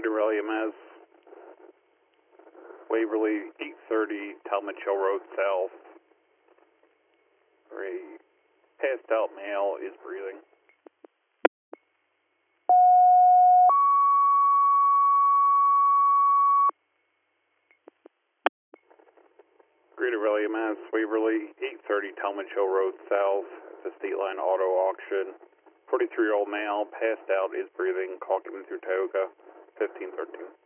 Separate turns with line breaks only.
Greater Raleigh MS, Waverly, 830, Talmadge Hill Road South. A passed out male is breathing. Greater Raleigh MS, Waverly, 830, Talmadge Hill Road South. The State Line Auto Auction. 43-year-old male, passed out, is breathing. Call given through Tioga, 1513.